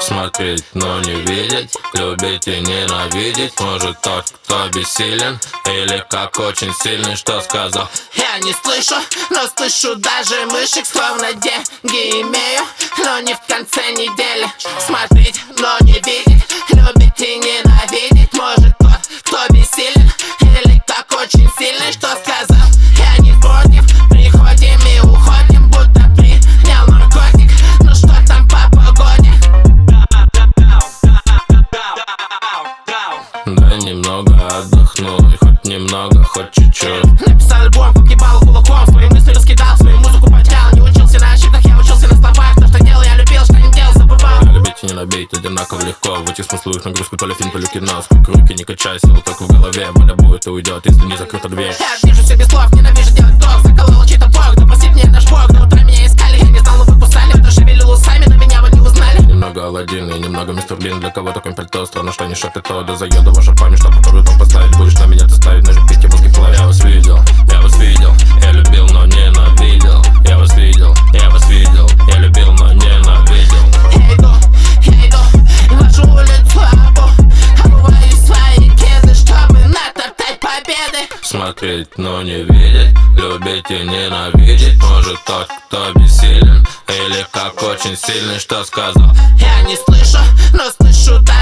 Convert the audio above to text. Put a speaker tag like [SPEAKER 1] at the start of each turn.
[SPEAKER 1] Смотреть, но не видеть, любить и ненавидеть может тот, кто бессилен, или как очень сильный, что сказал.
[SPEAKER 2] Я не слышу, но слышу даже мышек. Словно деньги имею, но не в конце недели. Смотреть, но не видеть, любить и ненавидеть может тот, кто бессилен, или как очень сильный, что сказал. Я не против, приходим и уходим, будто принял наркотик. Ну что там по погоде?
[SPEAKER 1] Дай немного отдохну, и хоть немного, хоть чуть-чуть.
[SPEAKER 2] Написал альбом, как ебал кулаком, свои мысли раскидал, свою музыку потерял. Не учился на ошибках, я учился на словах. То, что делал, я любил, что не делал, забывал.
[SPEAKER 1] Любить и ненавидеть одинаково легко. Выйти смыслу их нагрузку, то ли фильм, то ли кино. Сколько руки не качай, сила только в голове. Воля будет и уйдет, если не закрыта дверь.
[SPEAKER 2] Я вижу все без слов, ненавижу делать ток. Заколол чей-то бог, да простит мне наш бог. До утра меня искали, я не знал, но вы кусали. Кто шевелил усами, но меня вы не узнали.
[SPEAKER 1] Немного Аладдин и немного Мистер Бин. Для кого-то компальто, странно, что не шаг то. Да заеду ваша память, что попробую там поставить. Будешь на меня ты ставить, ножи пить, и мозги плавить. Я вас видел, я любил, но ненавидел. Я вас видел, я любил, но ненавидел.
[SPEAKER 2] Я иду, вожу улицу Абу, обуваю свои кеды, чтобы натоптать победы.
[SPEAKER 1] Смотреть, но не видеть, любить и ненавидеть может тот, кто бессилен, или как очень сильный, что сказал.
[SPEAKER 2] Я не слышу, но слышу, да.